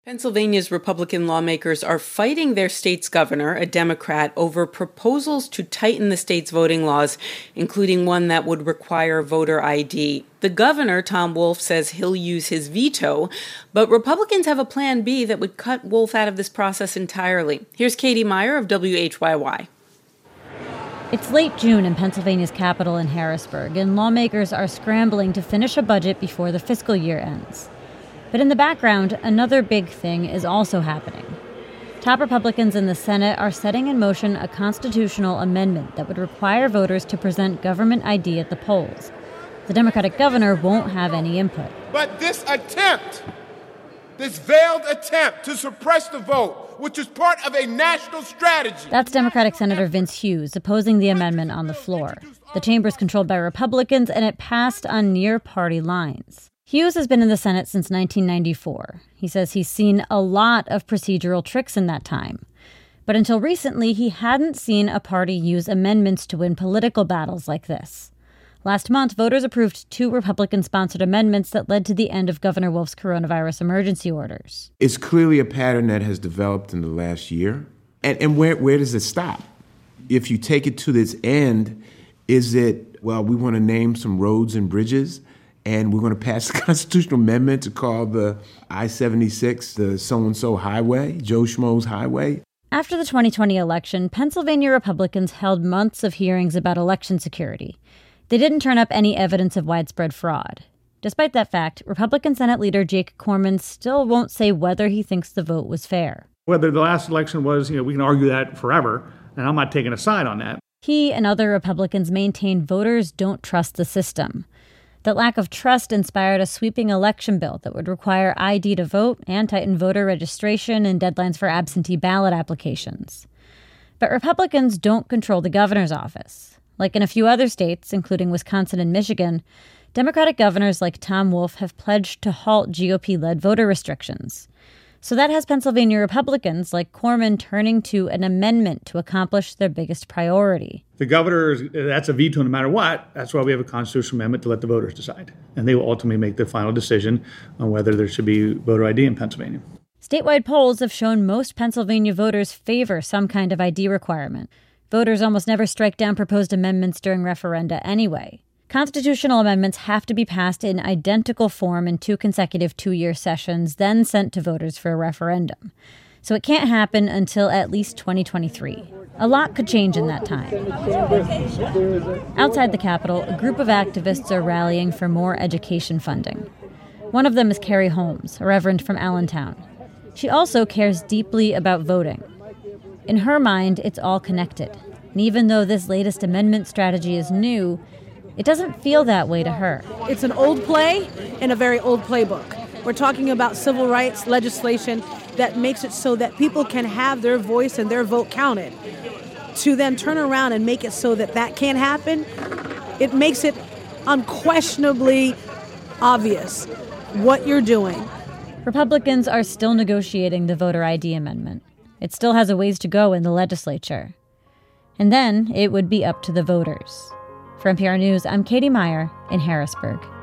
Pennsylvania's Republican lawmakers are fighting their state's governor, a Democrat, over proposals to tighten the state's voting laws, including one that would require voter ID. The governor, Tom Wolf, says he'll use his veto, but Republicans have a plan B that would cut Wolf out of this process entirely. Here's Katie Meyer of WHYY. It's late June in Pennsylvania's capital in Harrisburg, and lawmakers are scrambling to finish a budget before the fiscal year ends. But in the background, another big thing is also happening. Top Republicans in the Senate are setting in motion a constitutional amendment that would require voters to present government ID at the polls. The Democratic governor won't have any input. But this veiled attempt to suppress the vote, which is part of a national strategy. That's Democratic Senator Vince Hughes opposing the amendment on the floor. The chamber is controlled by Republicans, and it passed on near-party lines. Hughes has been in the Senate since 1994. He says he's seen a lot of procedural tricks in that time. But until recently, he hadn't seen a party use amendments to win political battles like this. Last month, voters approved 2 Republican-sponsored amendments that led to the end of Governor Wolf's coronavirus emergency orders. It's clearly a pattern that has developed in the last year. And where does it stop? If you take it to this end, is it, well, we want to name some roads and bridges, and we're going to pass a constitutional amendment to call the I-76 the so-and-so highway, Joe Schmo's highway? After the 2020 election, Pennsylvania Republicans held months of hearings about election security. They didn't turn up any evidence of widespread fraud. Despite that fact, Republican Senate leader Jake Corman still won't say whether he thinks the vote was fair. Whether the last election was, we can argue that forever, and I'm not taking a side on that. He and other Republicans maintain voters don't trust the system. That lack of trust inspired a sweeping election bill that would require ID to vote and tighten voter registration and deadlines for absentee ballot applications. But Republicans don't control the governor's office. Like in a few other states, including Wisconsin and Michigan, Democratic governors like Tom Wolf have pledged to halt GOP-led voter restrictions. So that has Pennsylvania Republicans like Corman turning to an amendment to accomplish their biggest priority. The governor, that's a veto no matter what. That's why we have a constitutional amendment to let the voters decide. And they will ultimately make the final decision on whether there should be voter ID in Pennsylvania. Statewide polls have shown most Pennsylvania voters favor some kind of ID requirement. Voters almost never strike down proposed amendments during referenda anyway. Constitutional amendments have to be passed in identical form in 2 consecutive 2-year sessions, then sent to voters for a referendum. So it can't happen until at least 2023. A lot could change in that time. Outside the Capitol, a group of activists are rallying for more education funding. One of them is Carrie Holmes, a reverend from Allentown. She also cares deeply about voting. In her mind, it's all connected. And even though this latest amendment strategy is new, it doesn't feel that way to her. It's an old play in a very old playbook. We're talking about civil rights legislation that makes it so that people can have their voice and their vote counted. To then turn around and make it so that that can't happen, it makes it unquestionably obvious what you're doing. Republicans are still negotiating the voter ID amendment. It still has a ways to go in the legislature. And then it would be up to the voters. For NPR News, I'm Katie Meyer in Harrisburg.